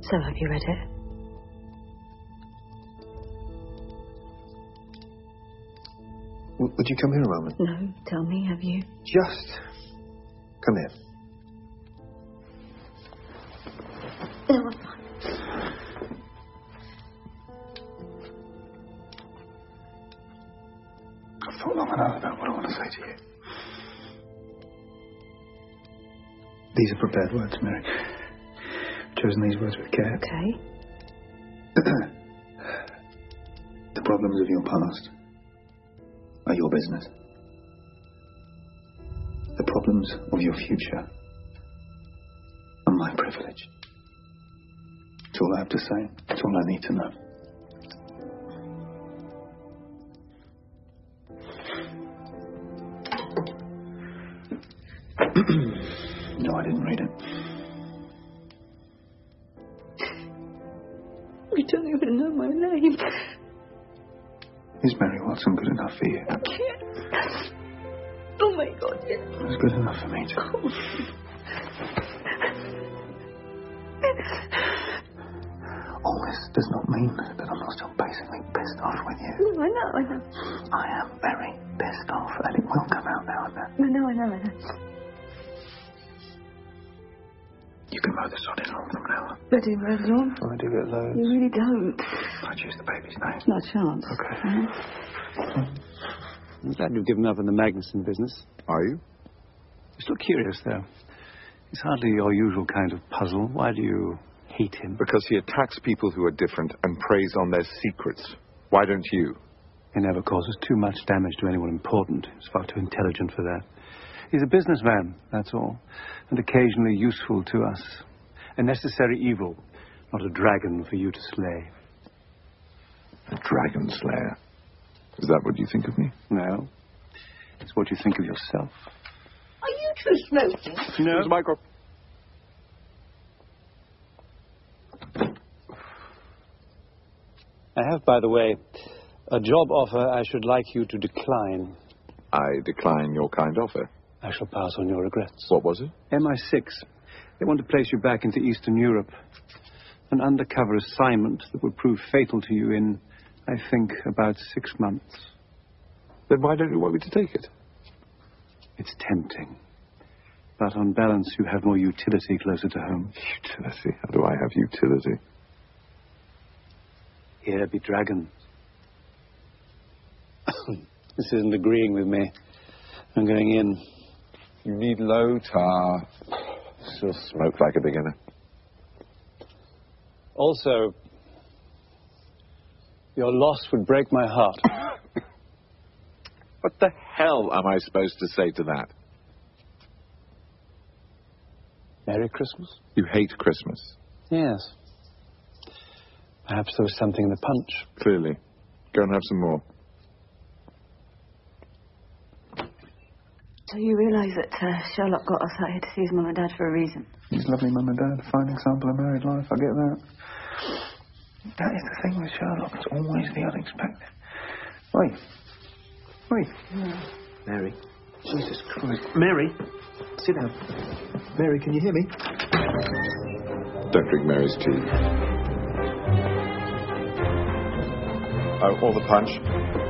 So have you read it? Would you come here a moment? No, tell me, have you? Just come here. No, I'm fine. I've thought long enough about what I want to say to you. These are prepared words, Mary. I've chosen these words with care. Okay. The problems of your past are your business. The problems of your future are my privilege. It's all I have to say. It's all I need to know. No, I didn't read it. You don't even know my name. Is Mary Watson good enough for you? I can't. Oh my God, yes. It's good enough for me, too. All this does not mean that I'm not still basically pissed off with you. No, I know. I am very pissed off, and it will come out now and then. I know. You can mow the sodding lawn from now on. I do mow the lawn. I do get loads. You really don't. I choose the baby's name. Not a chance. Okay. I'm glad you've given up on the Magnuson business. Are you? I'm still curious, though. He's hardly your usual kind of puzzle. Why do you hate him? Because he attacks people who are different and preys on their secrets. Why don't you? He never causes too much damage to anyone important. He's far too intelligent for that. He's a businessman, that's all. And occasionally useful to us. A necessary evil, not a dragon for you to slay. A dragon slayer. Is that what you think of me? No. It's what you think of yourself. Are you two smoking? No. There's a micro. I have, by the way, a job offer I should like you to decline. I decline your kind offer. I shall pass on your regrets. What was it? MI6. They want to place you back into Eastern Europe. An undercover assignment that would prove fatal to you in, I think, about 6 months. Then why don't you want me to take it? It's tempting. But on balance, you have more utility closer to home. Utility? How do I have utility? Here be dragons. This isn't agreeing with me. I'm going in. You need low tar. Still smoke like a beginner. Also, your loss would break my heart. What the hell am I supposed to say to that? Merry Christmas? You hate Christmas. Yes. Perhaps there was something in the punch. Clearly. Go and have some more. So you realise that Sherlock got us out here to see his mum and dad for a reason? He's lovely mum and dad. Fine example of married life. I get that. That is the thing with Sherlock. It's always the unexpected. Wait. Mary. Jesus Christ. Mary. Sit down. Mary, can you hear me? Don't drink Mary's tea. Oh, or the punch.